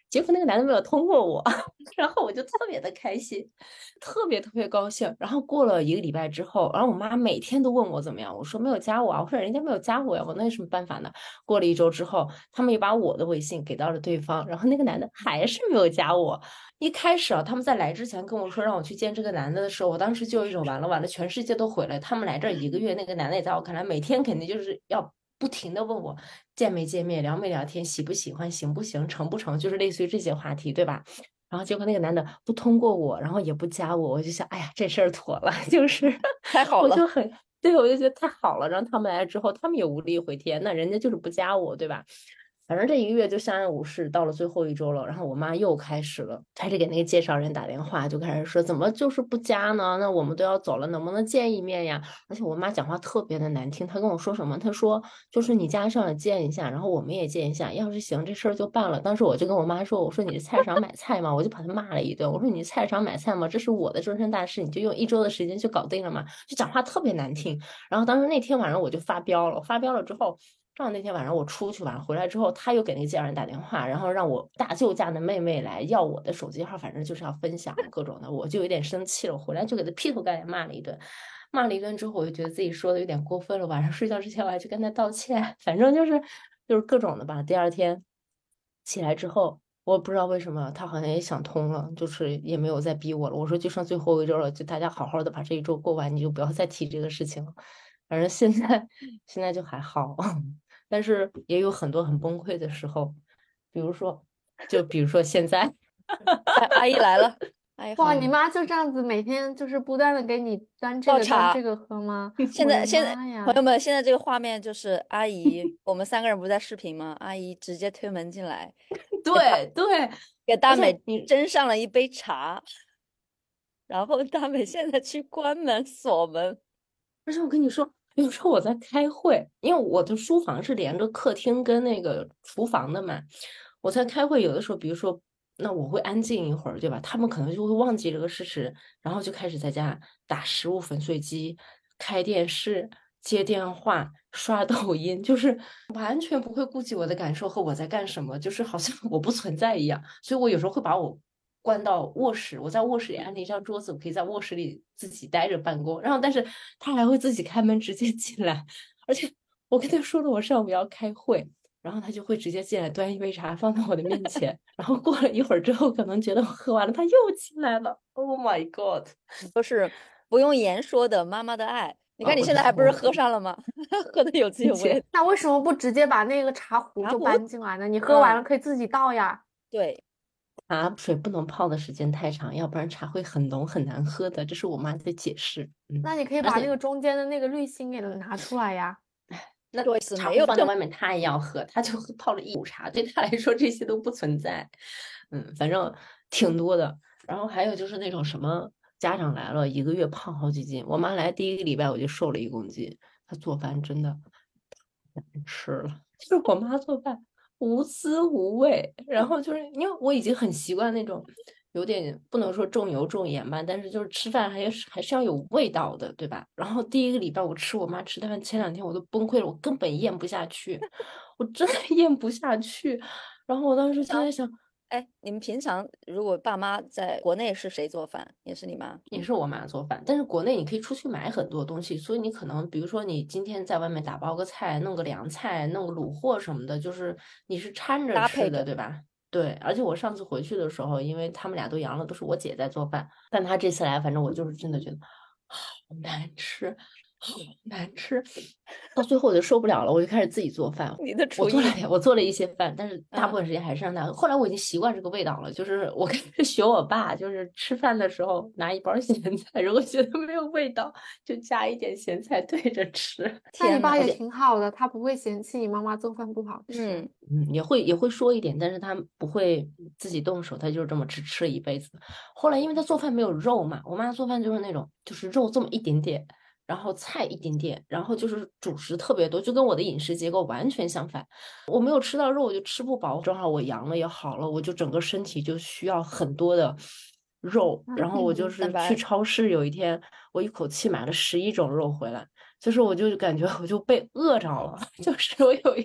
结果那个男的没有通过我，然后我就特别的开心，特别特别高兴。然后过了一个礼拜之后，然后我妈每天都问我怎么样，我说没有加我啊，我说人家没有加我呀，我那有什么办法呢？过了一周之后，他们也把我的微信给到了对方，然后那个男的还是没有加我。一开始啊，他们在来之前跟我说让我去见这个男的的时候，我当时就有一种完了完了，全世界都毁了。他们来这儿一个月，那个男的也在我看来，每天肯定就是要不停的问我见没见面，聊没聊天，喜不喜欢，行不行，成不成，就是类似于这些话题，对吧？然后结果那个男的不通过我，然后也不加我，我就想，哎呀，这事儿妥了，就是太好了。 我就很，对，我就觉得太好了。然后他们来了之后，他们也无力回天，那人家就是不加我，对吧？反正这一个月就相安无事，到了最后一周了，然后我妈又开始了，开始给那个介绍人打电话，就开始说怎么就是不加呢？那我们都要走了，能不能见一面呀？而且我妈讲话特别的难听，她跟我说什么？她说就是你加上了见一下，然后我们也见一下，要是行这事儿就办了。当时我就跟我妈说，我说你是菜市场买菜吗？我就把她骂了一顿，我说你菜市场买菜吗？这是我的终身大事，你就用一周的时间就搞定了嘛？就讲话特别难听。然后当时那天晚上我就发飙了，发飙了之后。正好那天晚上我出去玩，回来之后他又给那个介绍人打电话，然后让我大舅家的妹妹来要我的手机号，反正就是要分享各种的，我就有点生气了，我回来就给他劈头盖脸骂了一顿，骂了一顿之后，我就觉得自己说的有点过分了，晚上睡觉之前我还去跟他道歉，反正就是就是各种的吧。第二天起来之后，我不知道为什么他好像也想通了，就是也没有再逼我了。我说就剩最后一周了，就大家好好的把这一周过完，你就不要再提这个事情了。反正现在现在就还好。但是也有很多很崩溃的时候，比如说，就比如说现在， 哎，阿姨来了，阿姨好。 哇，你妈就这样子每天就是不断的给你端这个端倒茶。 这个喝吗？ 现我的在现在妈呀！ 朋友们，现在这个画面就是阿姨，我们三个人不是在视频吗？阿姨直接推门进来， 对对，而给大美且你斟上了一杯茶，然后大美现在去关门锁门。 而且我跟你说，有时候我在开会，因为我的书房是连着客厅跟那个厨房的嘛，我在开会，有的时候，比如说，那我会安静一会儿，对吧？他们可能就会忘记这个事实，然后就开始在家打食物粉碎机、开电视、接电话、刷抖音，就是完全不会顾及我的感受和我在干什么，就是好像我不存在一样。所以我有时候会把我关到卧室，我在卧室里安了一张桌子，我可以在卧室里自己待着办公。然后，但是他还会自己开门直接进来，而且我跟他说了我上午要开会，然后他就会直接进来端一杯茶放到我的面前。然后过了一会儿之后，可能觉得我喝完了，他又进来了。Oh my god！ 都是不用言说的妈妈的爱。你看你啊我现在还不是我喝上了吗？喝的有滋有味。 那为什么不直接把那个茶壶就茶壶。 搬进来呢？你喝完嗯， 了可以自己倒呀。 对。 茶水不能泡的时间太长，要不然茶会很浓很难喝的。这是我妈的解释。嗯， 那你可以而且把那个中间的那个滤芯给拿出来呀。 那对此茶没有这么壶放在外面，他也要喝，他就泡了一壶茶，对他来说这些都不存在。嗯，反正挺多的。然后还有就是那种什么家长来了，一个月胖好几斤。我妈来第一个礼拜我就瘦了一公斤。她做饭真的太难吃了，就是我妈做饭无滋无味。然后就是因为我已经很习惯那种有点不能说重油重盐吧，但是就是吃饭还是还是要有味道的，对吧？然后第一个礼拜我吃我妈吃的饭，前两天我都崩溃了，我根本咽不下去，我真的咽不下去。然后我当时就在想， 哎，你们平常如果爸妈在国内是谁做饭？也是你妈？ 也是我妈做饭，但是国内你可以出去买很多东西，所以你可能比如说你今天在外面打包个菜，弄个凉菜，弄个卤货什么的，就是你是掺着吃的， 搭配的。 对吧？对，而且我上次回去的时候，因为他们俩都阳了，都是我姐在做饭，但她这次来，反正我就是真的觉得好难吃，好难吃，到最后我就受不了了，我就开始自己做饭。 你的厨艺。 我做了点，我做了一些饭，但是大嗯部分时间还是让他。后来我已经习惯这个味道了，就是我开始学我爸，就是吃饭的时候拿一包咸菜，如果觉得没有味道，就加一点咸菜对着吃。 那你天呐。 爸也挺好的，他不会嫌弃你妈妈做饭不好吃。 嗯。 嗯，也会也会说一点，但是他不会自己动手，他就是这么吃吃了一辈子。后来因为他做饭没有肉嘛，我妈做饭就是那种就是肉这么一点点，然后菜一点点，然后就是主食特别多，就跟我的饮食结构完全相反。我没有吃到肉，我就吃不饱。正好我阳了也好了，我就整个身体就需要很多的肉。然后我就蛋白。 是去超市，有一天我一口气买了十一种肉回来，就是我就感觉我就被饿着了，就是我有一种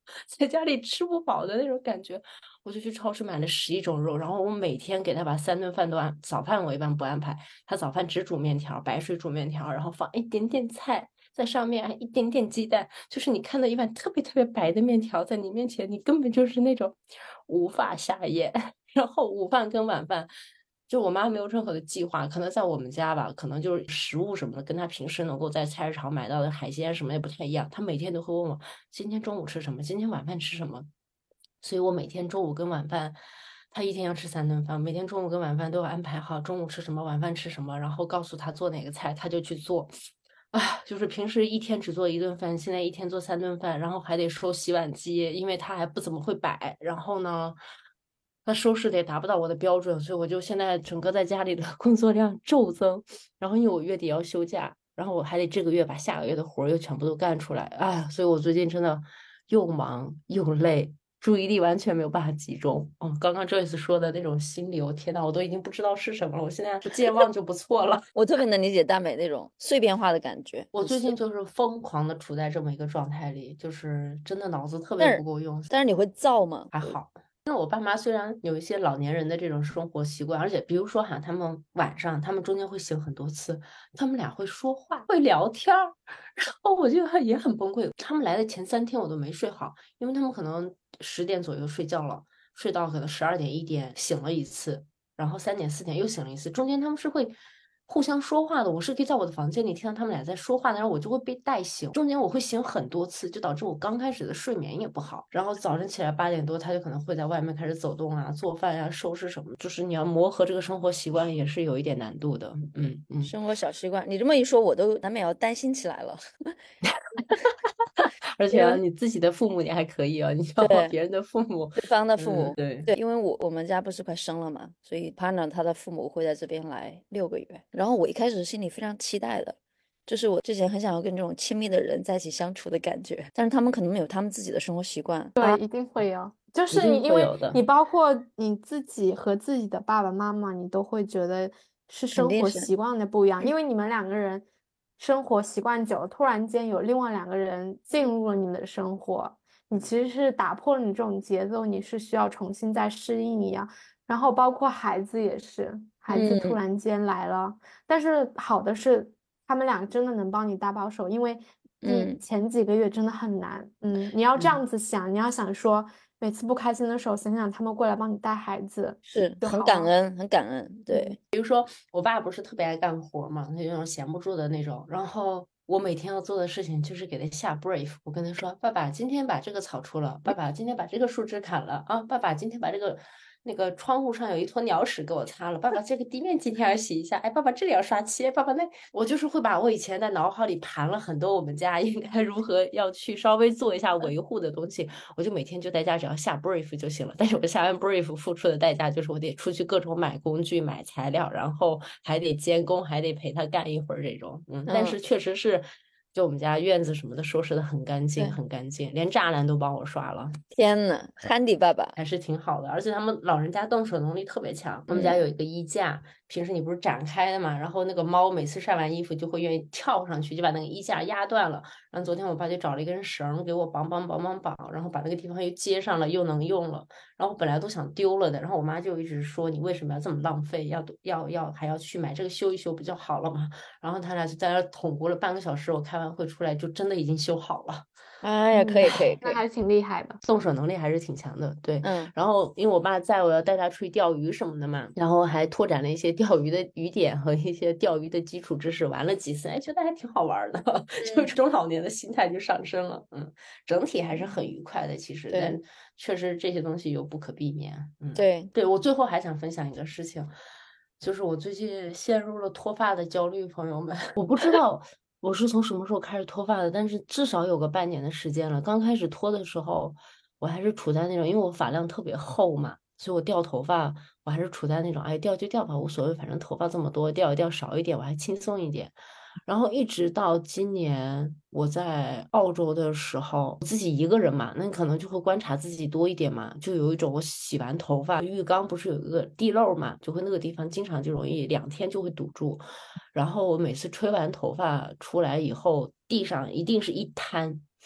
在家里吃不饱的那种感觉，我就去超市买了十一种肉，然后我每天给他把三顿饭都安，早饭我一般不安排，他早饭只煮面条，白水煮面条，然后放一点点菜。在上面还一点点鸡蛋，就是你看到一碗特别特别白的面条在你面前，你根本就是那种无法下咽。然后午饭跟晚饭，就我妈没有任何的计划，可能在我们家吧，可能就是食物什么的，跟她平时能够在菜市场买到的海鲜什么也不太一样。她每天都会问我今天中午吃什么，今天晚饭吃什么，所以我每天中午跟晚饭。他一天要吃三顿饭，每天中午跟晚饭都要安排好，中午吃什么，晚饭吃什么，然后告诉他做哪个菜，他就去做。啊，就是平时一天只做一顿饭，现在一天做三顿饭，然后还得收洗碗机，因为他还不怎么会摆。然后呢，他收拾的也达不到我的标准，所以我就现在整个在家里的工作量骤增。然后因为我月底要休假，然后我还得这个月把下个月的活儿又全部都干出来，啊，所以我最近真的又忙又累。注意力完全没有办法集中。哦，刚刚 Joyce 说的那种心理，我天呐，我都已经不知道是什么了。我现在不健忘就不错了。 我特别能理解大美那种碎片化的感觉。 我最近就是疯狂的处在这么一个状态里，就是真的脑子特别但是不够用。 但是你会燥吗？ 还好，因为我爸妈虽然有一些老年人的这种生活习惯，而且比如说哈，他们晚上他们中间会醒很多次，他们俩会说话，会聊天儿，然后我就很也很崩溃。他们来的前三天我都没睡好，因为他们可能十点左右睡觉了，睡到可能十二点一点醒了一次，然后三点四点又醒了一次，中间他们是会互相说话的，我是可以在我的房间里听到他们俩在说话的，然后我就会被带醒，中间我会醒很多次，就导致我刚开始的睡眠也不好，然后早上起来八点多，他就可能会在外面开始走动啊、做饭呀、收拾什么，就是你要磨合这个生活习惯也是有一点难度的。嗯嗯， 生活小习惯，你这么一说，我都难免要担心起来了。 而且啊，你自己的父母你还可以啊，你要别人的父母， 对方的父嗯母， 对对，因为我我们家不是快生了嘛，所以 partner 他的父母会在这边来六个月。然后我一开始心里非常期待的，就是我之前很想要跟这种亲密的人在一起相处的感觉，但是他们可能有他们自己的生活习惯。 对，一定会有。就一定是你，因为会有的。 你包括你自己和自己的爸爸妈妈，你都会觉得是生定是活习惯的不一样，因为你们两个人生活习惯久了，突然间有另外两个人进入了你们的生活，你其实是打破了你这种节奏，你是需要重新再适应一样。然后包括孩子也是，孩子突嗯然间来了，但是好的是他们俩真的能帮你搭把手，因为第嗯前几个月真的很难。嗯，你要这嗯样子想，你要想说每次不开心的时候，想想他们过来帮你带孩子是很就好了。 感恩，很感恩。对， 我爸不是特别爱干活嘛，他就那种闲不住的那种。然后我每天要做的事情就是给他下 brief，我跟他说：“爸爸，今天把这个草除了，爸爸今天把这个树枝砍了啊，爸爸今天把这个那个窗户上有一坨鸟屎给我擦了，爸爸这个地面今天要洗一下，哎，爸爸这里要刷漆，爸爸那……我就是会把我以前在脑海里盘了很多我们家应该如何要去稍微做一下维护的东西，我就每天就在家只要下 brief 就行了。但是我下完 brief 付出的代价就是我得出去各种买工具、买材料，然后还得监工，还得陪他干一会儿这种。嗯，但是嗯， 确实是，就我们家院子什么的收拾的很干净， 对， 很干净，连栅栏都帮我刷了。 天呐，Handy 爸爸， 还是挺好的，而且他们老人家动手能力特别强。他们家嗯， 有一个衣架，平时你不是展开的嘛，然后那个猫每次晒完衣服就会愿意跳上去，就把那个衣架压断了。然后昨天我爸就找了一根绳给我绑绑绑绑绑，然后把那个地方又接上了，又能用了。然后我本来都想丢了的，然后我妈就一直说你为什么要这么浪费，要要要还要去买这个修一修不就好了嘛？然后他俩就在那捅咕了半个小时，我开完会出来就真的已经修好了。 哎呀，可以可以可以， 那还挺厉害的。 动手能力还是挺强的，对。 嗯， 然后因为我爸在，我要带他出去钓鱼什么的嘛，然后还拓展了一些钓鱼的鱼点和一些钓鱼的基础知识，玩了几次，哎，觉得还挺好玩的，就是中老年的心态就上升了，嗯，整体还是很愉快的，其实，但对确实这些东西又不可避免，嗯， 对， 对，我最后还想分享一个事情，就是我最近陷入了脱发的焦虑，朋友们，我不知道我是从什么时候开始脱发的，但是至少有个半年的时间了。刚开始脱的时候，我还是处在那种，因为我发量特别厚嘛，所以我掉头发，我还是处在那种，哎，掉就掉吧，无所谓，反正头发这么多，掉一掉少一点，我还轻松一点。然后一直到今年我在澳洲的时候，自己一个人嘛，那可能就会观察自己多一点嘛，就有一种我洗完头发，浴缸不是有一个地漏嘛，就会那个地方经常就容易两天就会堵住，然后我每次吹完头发出来以后，地上一定是一滩。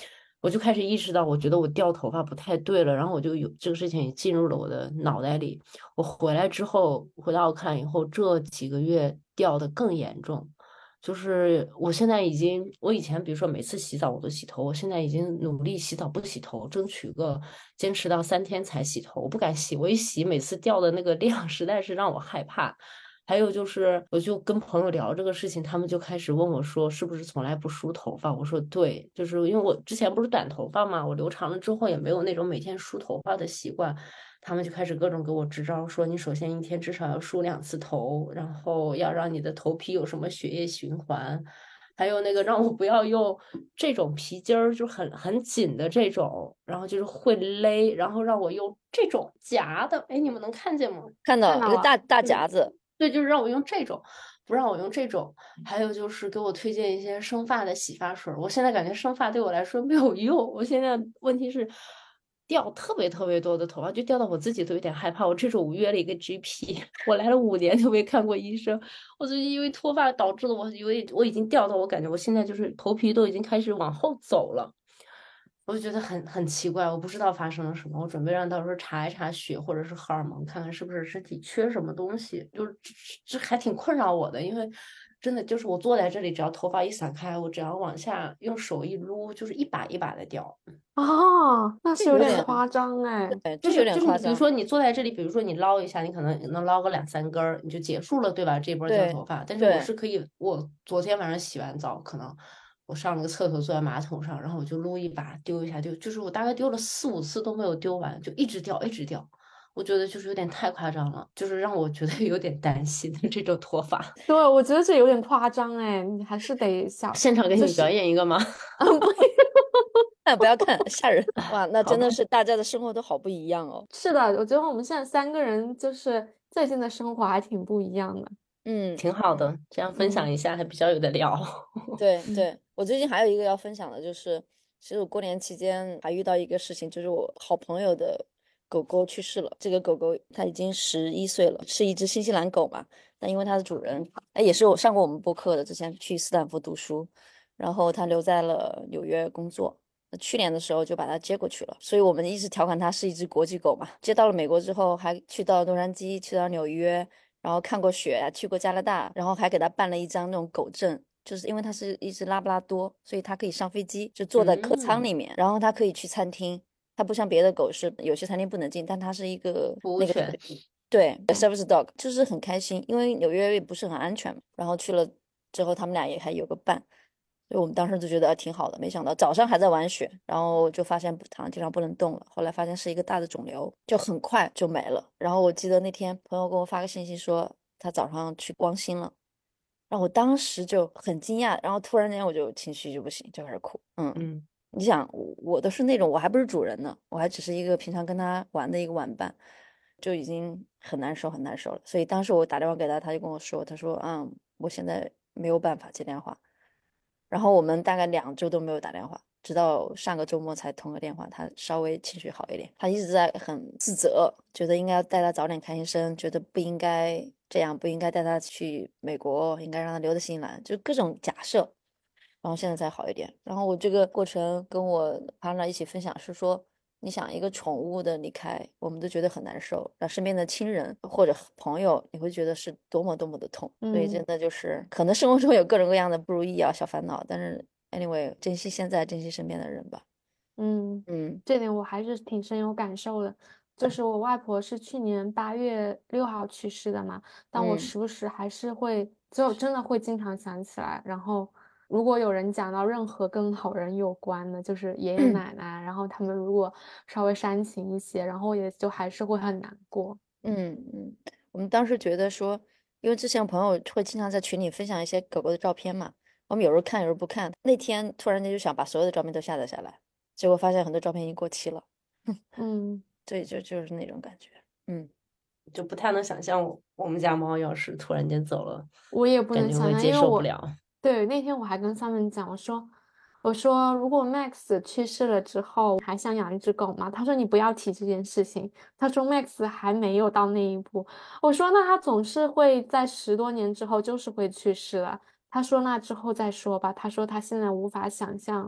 我就开始意识到，我觉得我掉头发不太对了，然后我就有这个事情也进入了我的脑袋里。我回来之后，回到奥克兰以后，这几个月掉的更严重。就是我现在已经，我以前比如说每次洗澡我都洗头，我现在已经努力洗澡不洗头，争取个坚持到三天才洗头。我不敢洗，我一洗每次掉的那个量实在是让我害怕。还有就是，我就跟朋友聊这个事情，他们就开始问我说，是不是从来不梳头发？我说对，就是因为我之前不是短头发嘛，我留长了之后也没有那种每天梳头发的习惯。他们就开始各种给我支招，说你首先一天至少要梳两次头，然后要让你的头皮有什么血液循环，还有那个让我不要用这种皮筋儿，就很很紧的这种，然后就是会勒，然后让我用这种夹的，哎，你们能看见吗？ 看到一个看到了， 大大对夹子， 对，就是让我用这种，不让我用这种。还有就是给我推荐一些生发的洗发水儿，我现在感觉生发对我来说没有用。我现在问题是掉特别特别多的头发，就掉到我自己都有点害怕。我这周五约了一个 G P，我来了五年都没看过医生。我最近因为脱发导致了我有点，我已经掉到我感觉我现在就是头皮都已经开始往后走了。我就觉得很很奇怪，我不知道发生了什么，我准备让到时候查一查血或者是荷尔蒙，看看是不是身体缺什么东西，就是这这还挺困扰我的，因为真的就是我坐在这里，只要头发一散开，我只要往下用手一撸，就是一把一把的掉。 哦，那是有有点点夸张哎。 对，这有就是就是你，比如点夸张。 说你坐在这里，比如说你捞一下，你可能能捞个两三根儿，你就结束了，对吧？这波掉对头发。但是我对， 是可以，我昨天晚上洗完澡，可能我上了个厕所，坐在马桶上，然后我就撸一把，丢一下，丢，就是我大概丢了四五次都没有丢完，就一直掉，一直掉。我觉得就是有点太夸张了，就是让我觉得有点担心这种脱发。 对，我觉得这有点夸张哎，你还是得小， 现场给你表就是， 演一个吗？ 嗯，不看不要看，吓人哇！那好吧。 真的是大家的生活都好不一样哦。 是的，我觉得我们现在三个人就是最近的生活还挺不一样的。 嗯挺好的，这样分享嗯一下还比较有的聊。 嗯对对，我最近还有一个要分享的，就是其实我过年期间还遇到一个事情，就是我好朋友的狗狗去世了。这个狗狗它已经十一岁了，是一只新西兰狗嘛。但因为它的主人，哎，也是我上过我们播客的，之前去斯坦福读书，然后它留在了纽约工作。那去年的时候就把它接过去了，所以我们一直调侃它是一只国际狗嘛。接到了美国之后，还去到洛杉矶，去到纽约。然后看过雪啊，去过加拿大，然后还给他办了一张那种狗证，就是因为它是一只拉布拉多，所以它可以上飞机，就坐在客舱嗯， 里面，然后它可以去餐厅，它不像别的狗是有些餐厅不能进，但它是一个那个服务权。 对 service dog，就是很开心，因为纽约也不是很安全嘛，然后去了之后他们俩也还有个伴。所以我们当时就觉得挺好的，没想到早上还在玩雪，然后就发现躺地上不能动了，后来发现是一个大的肿瘤，就很快就没了。然后我记得那天朋友给我发个信息说他早上去光心了，然后我当时就很惊讶，然后突然间我就情绪就不行，就开始哭。嗯， 嗯。 你想我我都是那种我还不是主人呢，我还只是一个平常跟他玩的一个玩伴，就已经很难受很难受了。所以当时我打电话给他，他就跟我说，他说嗯，我现在没有办法接电话。然后我们大概两周都没有打电话，直到上个周末才通个电话，他稍微情绪好一点。他一直在很自责，觉得应该带他早点看医生，觉得不应该这样，不应该带他去美国，应该让他留在新西兰，就各种假设。然后现在才好一点。然后我这个过程跟我 partner 一起分享是说，你想一个宠物的离开，我们都觉得很难受，那身边的亲人或者朋友，你会觉得是多么多么的痛。所以真嗯的就是可能生活中有各种各样的不如意啊、小烦恼，但是 anyway，珍惜现在，珍惜身边的人吧。 嗯， 嗯这点我还是挺深有感受的。就是我外婆是去年八月六号去世的嘛，但我嗯时不时还是会，就真的会经常想起来。然后如果有人讲到任何跟老人有关的，就是爷爷奶奶，然后他们如果稍微煽情一些，然后也就还是会很难过。 嗯嗯，我们当时觉得说，因为之前朋友会经常在群里分享一些狗狗的照片嘛，我们有时候看，有时候不看。那天突然间就想把所有的照片都下载下来，结果发现很多照片已经过期了。 嗯。 对，就就是那种感觉。嗯就不太能想象我我们家猫要是突然间走了， 我也不感能想象， 觉会接因为我受不了。 对那天我还跟 Simon 讲，我说我说如果 Max 去世了之后，还想养一只狗吗？他说你不要提这件事情，他说 Max 还没有到那一步。我说那他总是会在十多年之后就是会去世了。他说那之后再说吧。他说他现在无法想象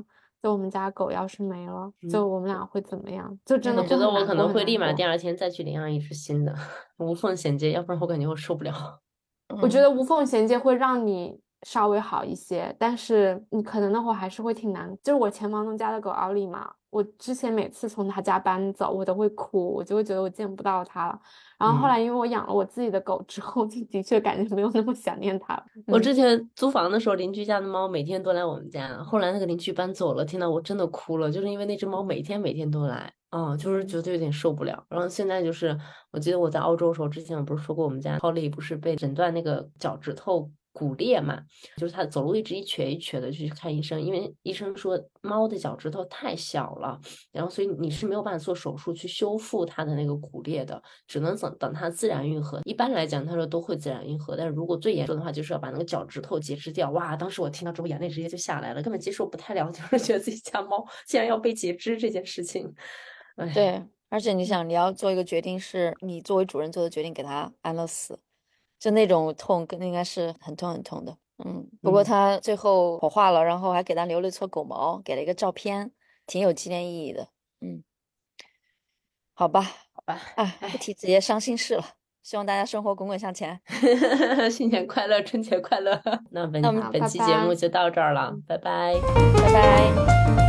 就我们家狗要是没了， 嗯就我们俩会怎么样？就真的我觉得我会很难过可能会立很难过马第二天再去领养一只新的，无缝衔接，要不然我感觉我受不了。 嗯我觉得无缝衔接会让你稍微好一些，但是你可能那会儿还是会挺难。就是我前房东家的狗奥利嘛，我之前每次从他家搬走，我都会哭，我就会觉得我见不到它了。然后后嗯来因为我养了我自己的狗之后，就的确感觉没有那么想念它了。嗯我之前租房的时候，邻居家的猫每天都来我们家，后来那个邻居搬走了，天呐，我真的哭了，就是因为那只猫每天每天都来，嗯，就是觉得有点受不了。然后现在就是，我记得我在澳洲的时候，之前我不是说过我们家 Polly 不是被诊断那个脚趾头骨裂嘛，就是它走路一直一瘸一瘸的去看医生，因为医生说猫的脚趾头太小了，然后所以你是没有办法做手术去修复它的那个骨裂的，只能等等它自然愈合。一般来讲，他说都会自然愈合，但是如果最严重的话，就是要把那个脚趾头截肢掉。哇，当时我听到之后眼泪直接就下来了，根本接受不太了，就是觉得自己家猫竟然要被截肢这件事情。哎， 对，而且你想，你要做一个决定，是你作为主人做的决定，给它安乐死，就那种痛，跟应该是很痛很痛的。嗯，不过嗯他最后火化了，然后还给他留了一撮狗毛，给了一个照片，挺有纪念意义的。嗯，好吧， 好吧， 哎，不提这些伤心事了，希望大家生活滚滚向前。 新年快乐，春节快乐。那本那我们好， 本拜拜。 期节目就到这儿了，拜拜。 拜拜。